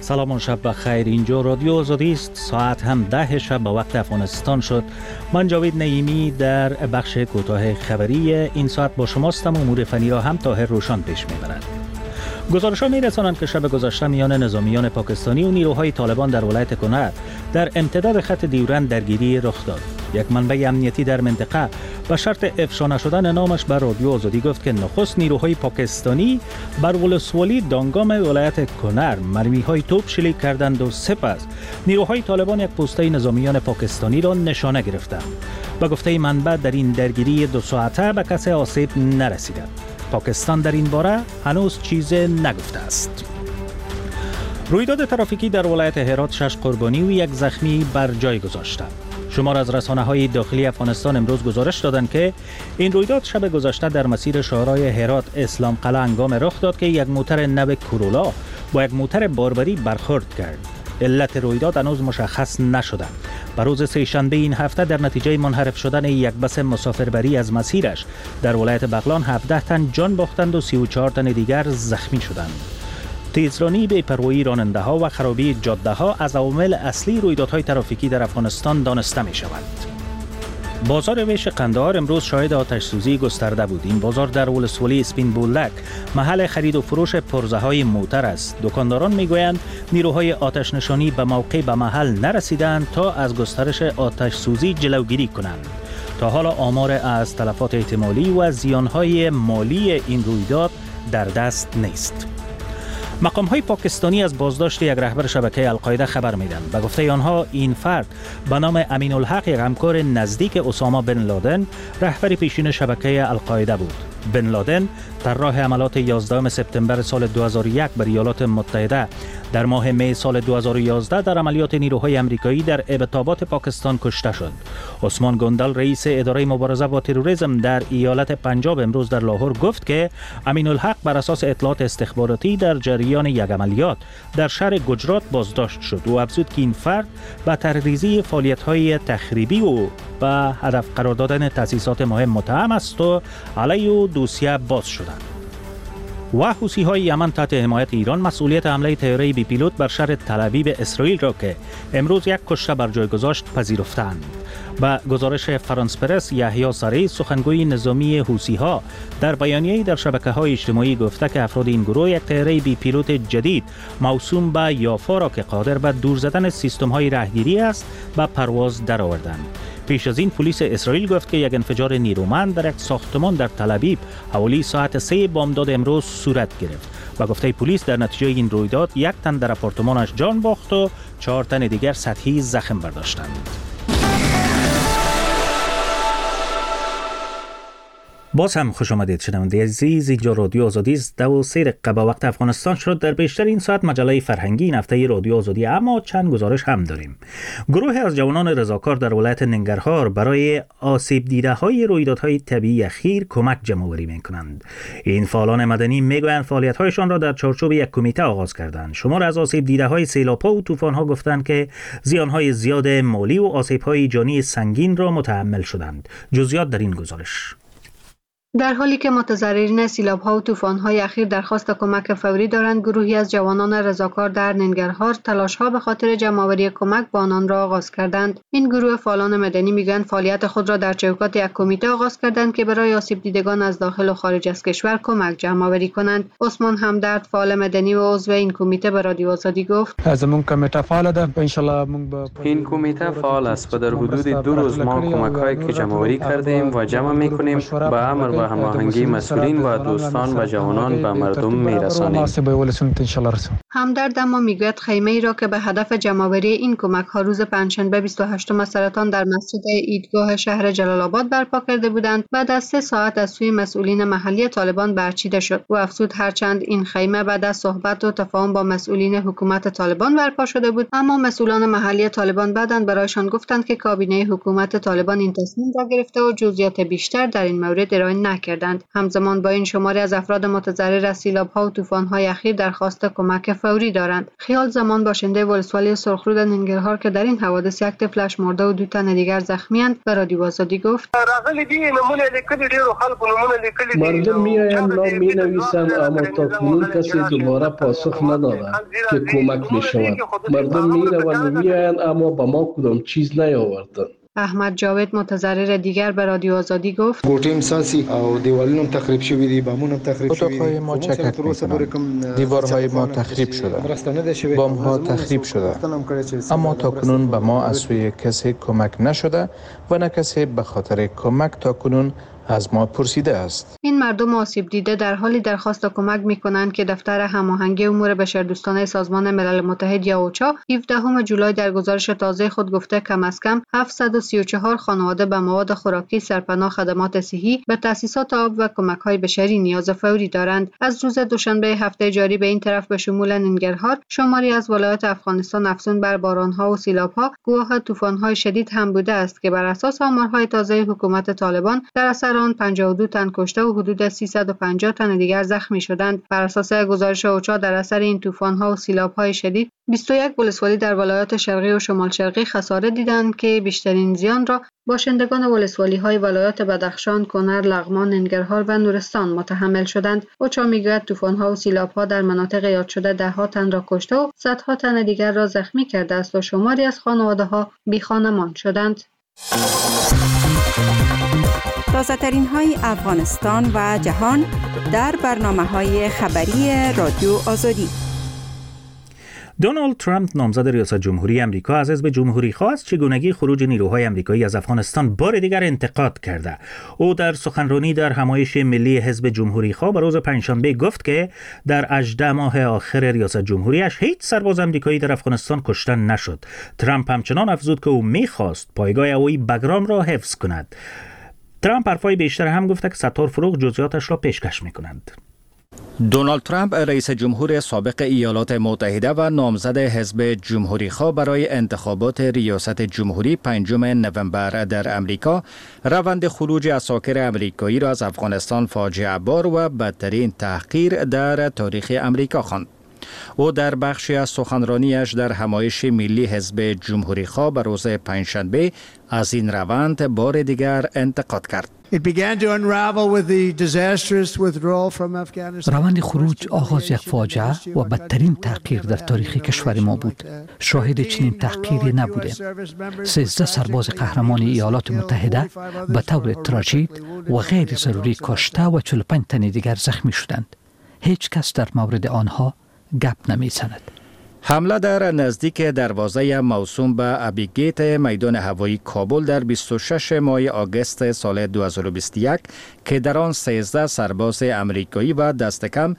سلام شب بخیر. اینجا رادیو آزادی است. ساعت هم 10 شب به وقت افغانستان شد. من جاوید نعیمی در بخش کوتاه خبری این ساعت با شماستم. امور فنی را هم طاهر روشان پیش میبرد. گزارش‌ها می‌رسانند که شب گذشته میان نظامیان پاکستانی و نیروهای طالبان در ولایت کنر در امتداد خط دیورند درگیری رخ داد. یک منبع امنیتی در منطقه به شرط افشا نشدن نامش بر رادیو آزادی گفت که نخست نیروهای پاکستانی بر ولسوالی دانگام ولایت کنر مرمی‌های توپ شلیک کردند و سپس نیروهای طالبان یک پوسته نظامیان پاکستانی را نشانه گرفتند. به گفته منبع در این درگیری 2 ساعته به کسی آسیب نرسیده. پاکستان در این باره هنوز چیزی نگفته است. رویداد ترافیکی در ولایت هرات 6 قربانی و 1 زخمی بر جای گذاشته. شمار از رسانه‌های داخلی افغانستان امروز گزارش دادند که این رویداد شب گذشته در مسیر شهرهای هرات اسلام قلعه هنگام رخ داد که یک موتر نو کورولا با یک موتر باربری برخورد کرد. علت رویداد هنوز مشخص نشده. بر روز سه‌شنبه این هفته در نتیجه منحرف شدن یک بس مسافربری از مسیرش در ولایت بغلان 17 تن جان باختند و 34 تن دیگر زخمی شدند. تیزرانی، بی‌پروایی راننده‌ها و خرابی جاده‌ها از عوامل اصلی رویدادهای ترافیکی در افغانستان دانسته می‌شود. بازار ویش قندهار امروز شاهد آتش سوزی گسترده بود. این بازار در ولسوالی اسپین بولدک محل خرید و فروش پرزه‌های موتر است. دکانداران میگویند نیروهای آتش نشانی به موقع به محل نرسیدند تا از گسترش آتش سوزی جلوگیری کنند. تا حالا آمار از تلفات احتمالی و زیانهای مالی این رویداد در دست نیست. مقام‌های پاکستانی از بازداشت یک رهبر شبکه القاعده خبر می‌دهند. به گفته آنها این فرد به نام امین الحق یک همکار نزدیک اسامه بن لادن رهبر پیشین شبکه القاعده بود. بن لادن طراح عملیات 11 سپتامبر سال 2001 بر ایالات متحده در ماه می سال 2011 در عملیات نیروهای آمریکایی در ابتابات پاکستان کشته شد. عثمان گندل رئیس اداره مبارزه با تروریسم در ایالت پنجاب امروز در لاهور گفت که امین الحق بر اساس اطلاعات استخباراتی در جریان یک عملیات در شهر گجرات بازداشت شد و افزود که این فرد به تحریزی فعالیت‌های تخریبی و به هدف قرار دادن تأسیسات مهم متهم است و علیه او دوسیه باز شدند. و حوثی‌های یمن تحت حمایت ایران مسئولیت حمله طیاره بی پیلوت بر شهر تل‌آویو اسرائیل را که امروز 1 کشته بر جای گذاشت پذیرفتند. با گزارش فرانس پرس، یحیی سری سخنگوی نظامی حوثی‌ها در بیانیه‌ای در شبکه‌های اجتماعی گفته که افراد این گروه یک طیاره بی پیلوت جدید موسوم به یافا را که قادر به دور زدن سیستم‌های راهگیری است به پرواز درآوردند. پیش از این پلیس اسرائیل گفت که یک انفجار نیرومند در یک ساختمان در تل‌آویو حوالی ساعت 3 بامداد امروز صورت گرفت. با گفته پلیس در نتیجه این رویداد 1 تن در آپارتمانش جان باخت و 4 تن دیگر سطحی زخم برداشتند. باز هم خوش آمدید شنونده عزیز. اینجا رادیو آزادی است. 2:03 دقیقه به وقت افغانستان شد. در بیشتر این ساعت مجله فرهنگی این هفته رادیو آزادی، اما چند گزارش هم داریم. گروه از جوانان رضاکار در ولایت ننگرهار برای آسیب دیده های رویدادهای طبیعی اخیر کمک جمع‌آوری می‌کنند. این فعالان مدنی میگویند فعالیت‌هایشان را در چارچوب یک کمیته آغاز کردند. شمار از آسیب دیده های سیلاب‌ها و طوفان‌ها گفتند که زیان‌های زیاد مالی و آسیب‌های جانی سنگین را متحمل شدند. جزئیات در این گزارش. در حالی که متضررین سیلاب‌ها و طوفان‌های اخیر درخواست کمک فوری دارند، گروهی از جوانان رضاکار در ننگرهار تلاش‌ها به خاطر جمع‌آوری کمک به آنان را آغاز کردند. این گروه فعالان مدنی میگویند فعالیت خود را در چوکات یک کمیته آغاز کردند که برای آسیب دیدگان از داخل و خارج از کشور کمک جمع‌آوری کنند. عثمان همدرد، فعال مدنی و عضو این کمیته، به رادیو آزادی گفت: این کمیته فعال است و در حدود 2 روز ما کمک‌هایی که جمع‌آوری کردیم و جمع می‌کنیم به امر و هماهنگی مسئولین و دوستان و جوانان به مردم میرسانیم. همدرد اما میگوید خیمه ای را که به هدف جمع‌آوری این کمک ها روز پنجشنبه 28 سرطان در مسجد عیدگاه شهر جلال آباد برپا کرده بودند بعد از 3 ساعت از سوی مسئولین محلی طالبان برچیده شد. و افزود هرچند این خیمه بعد از صحبت و تفاهم با مسئولین حکومت طالبان برپا شده بود، اما مسئولان محلی طالبان بعداً برایشان گفتند که کابینه حکومت طالبان این تصمیم را گرفته و جزئیات بیشتر در این مورد ارائه نکردند. همزمان با این شماری از افراد متضرر از سیلاب‌ها و طوفان‌های اخیر درخواست کمک فوری دارند. خیال زمان باشنده ولسوالی سرخرود ننگرهار که در این حوادث یک طفلش مرده و 2 تن دیگر زخمی‌اند به رادیو آزادی گفت: مردم میآیند نام می‌نویسند اما تاکنون کسی دوباره پاسخ نداده که کمک می‌شود. مردم می‌روند و می‌آیند اما به ما کدام چیز نیاوردند. احمد جاوید متضرر دیگر به رادیو آزادی گفت: کوټیم ساسی او دیوالونو تخریب شوی دي، بامونو تخریب شوی دي، اتاق‌های ما چکک می‌کنند، دیوارهای ما تخریب شده، بام‌ها تخریب شده، اما تاکنون به ما از سوی کسی کمک نشده و نه کسی به خاطر کمک تاکنون از ما پرسیده است. این مردم آسیب دیده در حالی درخواست کمک می‌کنند که دفتر هماهنگی امور بشردوستانه سازمان ملل متحد یا اوچا 17 جولای در گزارش تازه خود گفته کم از کم 734 خانواده به مواد خوراکی، سرپناه، خدمات صحی، به تأسیسات آب و کمک‌های بشری نیاز فوری دارند. از روز دوشنبه هفته جاری به این طرف به شمول ننگرهار، شماری از ولایات افغانستان افزون بر باران‌ها و سیلاب‌ها گواه طوفان‌های شدید هم بوده است که بر اساس آمارهای تازه حکومت طالبان در اثر آن 52 تن کشته و حدود 350 تن دیگر زخمی شدند. بر اساس گزارش اوچا در اثر این طوفان‌ها و سیلاب‌های شدید 21 ولسوالی در ولایات شرقی و شمال شرقی خسارت دیدند که بیشترین زیان را باشندگان ولسوالی‌های ولایات بدخشان، کنر، لغمان، ننگرهار و نورستان متحمل شدند. اوچا میگوید طوفان‌ها و سیلاب‌ها در مناطق یاد شده ده‌ها تن را کشته و صدها تن دیگر را زخمی کرده است و شماری از خانواده‌ها بی‌خانمان شدند. تازه‌ترین های افغانستان و جهان در برنامه‌های خبری رادیو آزادی. دونالد ترامپ نامزد ریاست جمهوری امریکا از حزب جمهوری خواه از چگونگی خروج نیروهای امریکایی از افغانستان بار دیگر انتقاد کرده. او در سخنرانی در همایش ملی حزب جمهوری خواه به روز پنجشنبه گفت که در 18 ماه آخر ریاست جمهوریش هیچ سرباز امریکایی در افغانستان کشته نشد. ترامپ همچنان افزود که او می‌خواست پایگاه هوایی بگرام را حفظ کند. ترامپ حرفای بیشتر هم گفته که ستار فروغ جزئیاتش را پیشکش می‌کنند. دونالد ترامپ رئیس جمهور سابق ایالات متحده و نامزد حزب جمهوری خواه برای انتخابات ریاست جمهوری 5 نوامبر در امریکا روند خروج عساکر امریکایی را از افغانستان فاجعه بار و بدترین تحقیر در تاریخ امریکا خواند. او در بخشی از سخنرانیش در همایش ملی حزب جمهوری خواه به روز پنجشنبه از این روند بار دیگر انتقاد کرد. روند خروج آغاز یک فاجعه و بدترین تحقیر در تاریخ کشور ما بود. شاهد چنین تحقیری نبودیم. 13 سرباز قهرمان ایالات متحده به طور تراژیک و غیر ضروری کشته و 45 تن دیگر زخمی شدند. هیچ کس در مورد آنها گپ نمی‌زند. حمله در نزدیک دروازه موسوم به ابیگیت میدان هوایی کابل در 26 ماه آگوست سال 2021 که در آن 13 سرباز امریکایی و دست کم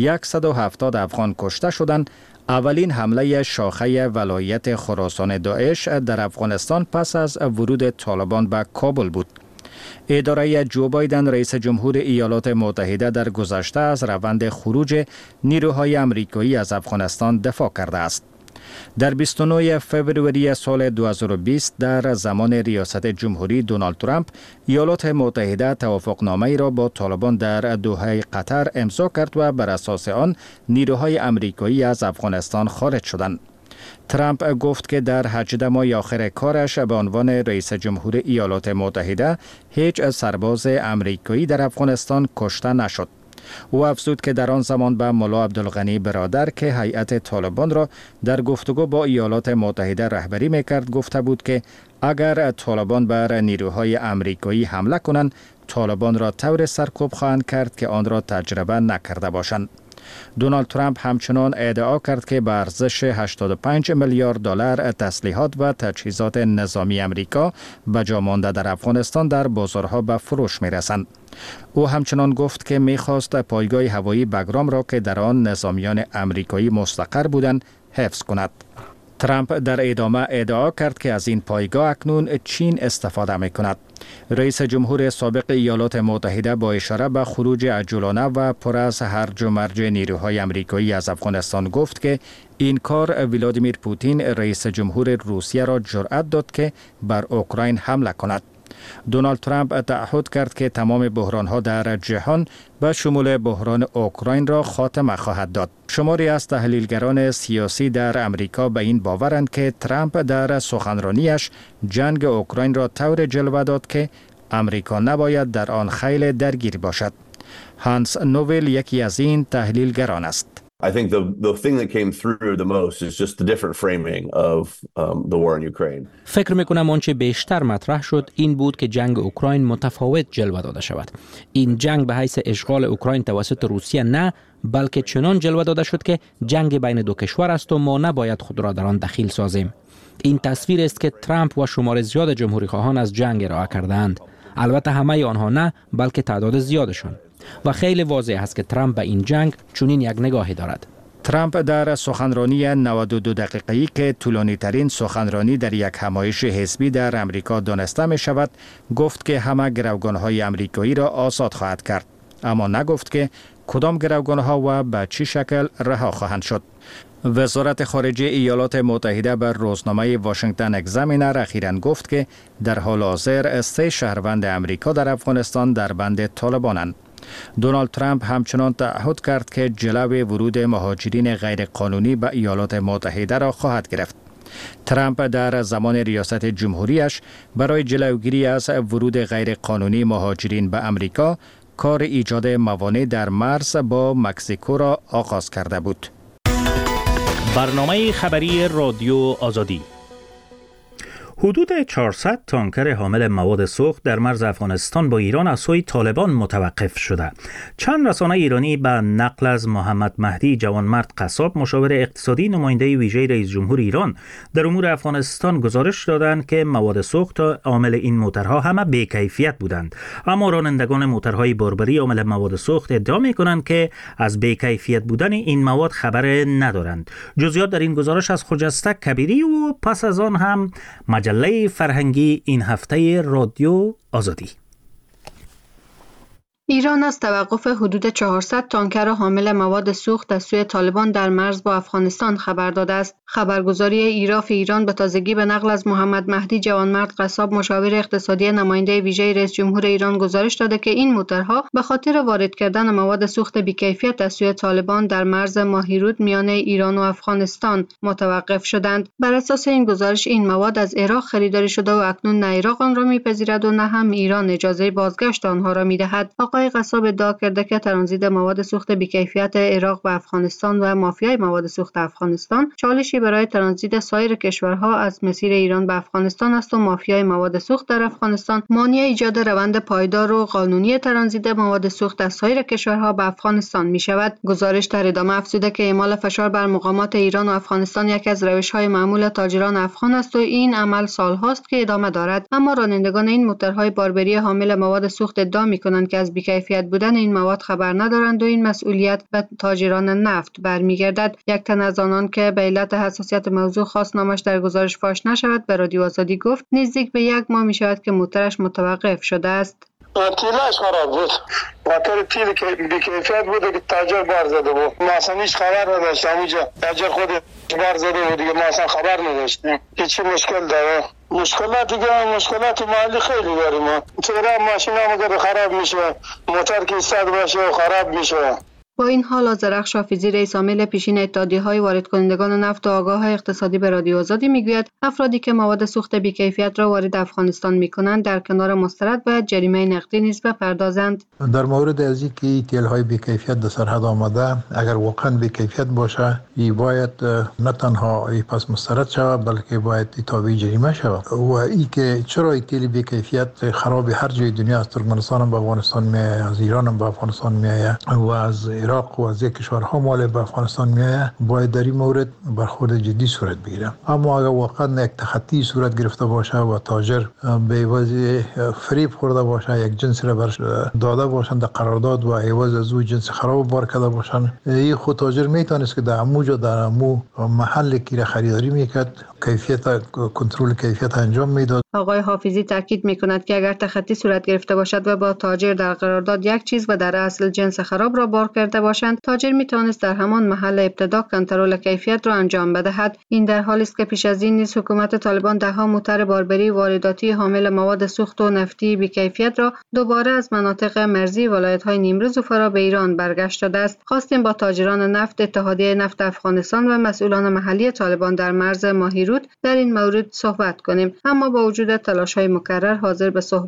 170 افغان کشته شدند، اولین حمله شاخه ولایت خراسان داعش در افغانستان پس از ورود طالبان به کابل بود. اداره جو بایدن رئیس جمهور ایالات متحده در گذشته از روند خروج نیروهای امریکایی از افغانستان دفاع کرده است. در 29 فوریه سال 2020 در زمان ریاست جمهوری دونالد ترامپ ایالات متحده توافقنامه‌ای را با طالبان در دوحه قطر امضا کرد و بر اساس آن نیروهای امریکایی از افغانستان خارج شدند. ترامپ گفت که در 18 ماه آخر کارش به عنوان رئیس جمهور ایالات متحده هیچ سرباز امریکایی در افغانستان کشته نشد. او افزود که در آن زمان به ملا عبدالغنی برادر که هیئت طالبان را در گفتگو با ایالات متحده رهبری میکرد گفته بود که اگر طالبان بر نیروهای امریکایی حمله کنند، طالبان را طور سرکوب خواهند کرد که آن را تجربه نکرده باشند. دونالد ترامپ همچنان ادعا کرد که به ارزش 85 میلیارد دلار تسلیحات و تجهیزات نظامی امریکا به جا مانده در افغانستان در بازارها به فروش می‌رسند. او همچنان گفت که می‌خواست پایگاه هوایی بگرام را که در آن نظامیان امریکایی مستقر بودند حفظ کند. ترامپ در ادامه ادعا کرد که از این پایگاه اکنون چین استفاده می‌کند. رئیس جمهور سابق ایالات متحده با اشاره به خروج عجولانه و پر از هرج و مرج نیروهای امریکایی از افغانستان گفت که این کار ولادیمیر پوتین رئیس جمهور روسیه را جرأت داد که بر اوکراین حمله کند. دونالد ترامپ تعهد کرد که تمام بحران‌ها در جهان به شمول بحران اوکراین را خاتمه خواهد داد. شماری از تحلیلگران سیاسی در امریکا به این باورند که ترامپ در سخنرانیش جنگ اوکراین را طور جلوه داد که امریکا نباید در آن خیلی درگیر باشد. هانس نوول یکی از این تحلیلگران است. I think the thing that came through the most is just the different framing of the war in Ukraine. فکر میکنم آنچه بیشتر مطرح شد این بود که جنگ اوکراین متفاوت جلوه داده شود. این جنگ به حیث اشغال اوکراین توسط روسیه نه، بلکه چنان جلوه داده شد که جنگ بین دو کشور است و ما نباید خود را در آن دخیل سازیم. این تصویر است که ترامپ و شمار زیاد جمهوری خواهان از جنگ ارائه کردند. البته همه آنها نه، بلکه تعداد زیادشان. و خیلی واضح است که ترامپ به این جنگ چنین یک نگاهی دارد. ترامپ در سخنرانی 92 دقیقه‌ای که طولانی ترین سخنرانی در یک همایش حزبی در امریکا دانسته می شود، گفت که همه گروگان‌های امریکایی را آزاد خواهد کرد، اما نگفت که کدام گروگان‌ها و به چه شکل رها خواهند شد. وزارت خارجه ایالات متحده بر روزنامه واشنگتن اگزامینر اخیراً گفت که در حال حاضر 3 شهروند امریکا در افغانستان در بند طالبانند. دونالد ترامپ همچنان تعهد کرد که جلوی ورود مهاجرین غیرقانونی به ایالات متحده را خواهد گرفت. ترامپ در زمان ریاست جمهوریش برای جلوگیری از ورود غیرقانونی مهاجرین به امریکا کار ایجاد موانع در مرز با مکزیکو را آغاز کرده بود. برنامه خبری رادیو آزادی. حدود 400 تانکر حامل مواد سوخت در مرز افغانستان با ایران از سوی طالبان متوقف شده. چند رسانه ایرانی به نقل از محمد مهدی جوانمرد قصاب، مشاور اقتصادی نماینده ویژه رئیس جمهور ایران در امور افغانستان، گزارش دادند که مواد سوخت عامل این موترها همه بی‌کیفیت بودند، اما رانندگان موترهای باربری عامل مواد سوخت ادعا می‌کنند که از بی‌کیفیت بودن این مواد خبر ندارند. جزئیات در این گزارش از خجسته کبیری و پس از آن هم مجله فرهنگی این هفته رادیو آزادی. ایران از توقف حدود 400 تانکر حامل مواد سوخت از سوی طالبان در مرز با افغانستان خبر داده است. خبرگزاری ایراف ایران به تازگی به نقل از محمد مهدی جوانمرد قصاب، مشاور اقتصادی نماینده ویژه رئیس جمهور ایران، گزارش داده که این موترها به خاطر وارد کردن مواد سوخت بی‌کیفیت از سوی طالبان در مرز ماهیرود میان ایران و افغانستان متوقف شدند. بر اساس این گزارش این مواد از عراق خریداری شده و اکنون نه عراق آن را میپذیرد و نه هم ایران اجازه بازگشت آنها را میدهد. آقای قصاب ادعا کرده که ترانزیت مواد سوخت بی‌کیفیت عراق به افغانستان و مافیای مواد سوخت افغانستان چالشی برای ترانزیت سایر کشورها از مسیر ایران به افغانستان است و مافیای مواد سوخت در افغانستان مانع ایجاد روند پایدار و قانونی ترانزیت مواد سوخت از سایر کشورها به افغانستان می شود. گزارش در ادامه افزوده که اعمال فشار بر مقامات ایران و افغانستان یکی از روش‌های معمول تاجران افغان است و این عمل سال‌هاست که ادامه دارد. اما رانندگان این موترهای باربری حامل مواد سوخت ادعا می‌کنند که از بی‌کیفیت بودن این مواد خبر ندارند و این مسئولیت به تاجران نفت برمیگردد. یک تن از آنان که به علت حساسیت موضوع خواست نامش در گزارش فاش نشود به رادیو آزادی گفت نزدیک به 1 ماه می شود که موترش متوقف شده است. تیلش خراب بود. موتور تیل که بی‌کیفیت بود که تاجر بار زده بود. ما اصلا هیچ خبر نداشتیم. همونجا تاجر خود بار زده بود دیگه، ما اصلا خبر نداشتیم. هیچ مشکل داره. مشکلات مالی خیلی داریم. چرا ماشین هم اگر خراب میشه، موتور که استاد باشه و خراب میشه. با این حال آذرخش حافظی، رئیس عامل پیشین اتحادیه‌های وارد کنندگان نفت و آگاه اقتصادی به رادیو آزادی میگوید افرادی که مواد سوخت بی‌کیفیت را وارد افغانستان میکنند در کنار مسترد باید جریمه نقدی نیز بپردازند. در مورد از اینکه تیل‌های بی‌کیفیت در سرحد آمده اگر واقعا بی‌کیفیت باشه این باید نه تنها پس مسترد شود بلکه باید تابع جریمه شود. و این که چرا تیل بی‌کیفیت خراب هر جای دنیا از ترکمنستان به افغانستان میآید، از ایران به افغانستان میآید و از عراق و از کشورها مال به افغانستان میآید، باید در این مورد برخورد جدی صورت بگیره. اما اگر واقعا یک تخطی صورت گرفته باشه و تاجر به عوض فریب خورده باشه، یک جنس را برش داده باشند در قرارداد و عوض از او جنس خراب بار کرده باشند، این خود تاجر میتونست که در اموجا در امو محل کی را خریداری میکرد، کیفیت کنترل کیفیت انجام میداد. آقای حافظی تاکید میکند که اگر تخطی صورت گرفته باشد و با تاجر در قرارداد یک چیز و در اصل جنس خراب را بار کرده کرده باشند، تاجر میتوانست در همان محل ابتدا کنترل کیفیت را انجام بدهد. این در حالی است که پیش از این نیز حکومت طالبان دهها موتر باربری وارداتی حامل مواد سوخت و نفتی بی‌کیفیت را دوباره از مناطق مرزی ولایت‌های نیمروز و فرا به ایران برگشت داده است. خواستیم با تاجران نفت، اتحادیه نفت افغانستان و مسئولان محلی طالبان در مرز ماهیرود در این مورد صحبت کنیم، اما با وجود تلاش‌های مکرر حاضر به صحبت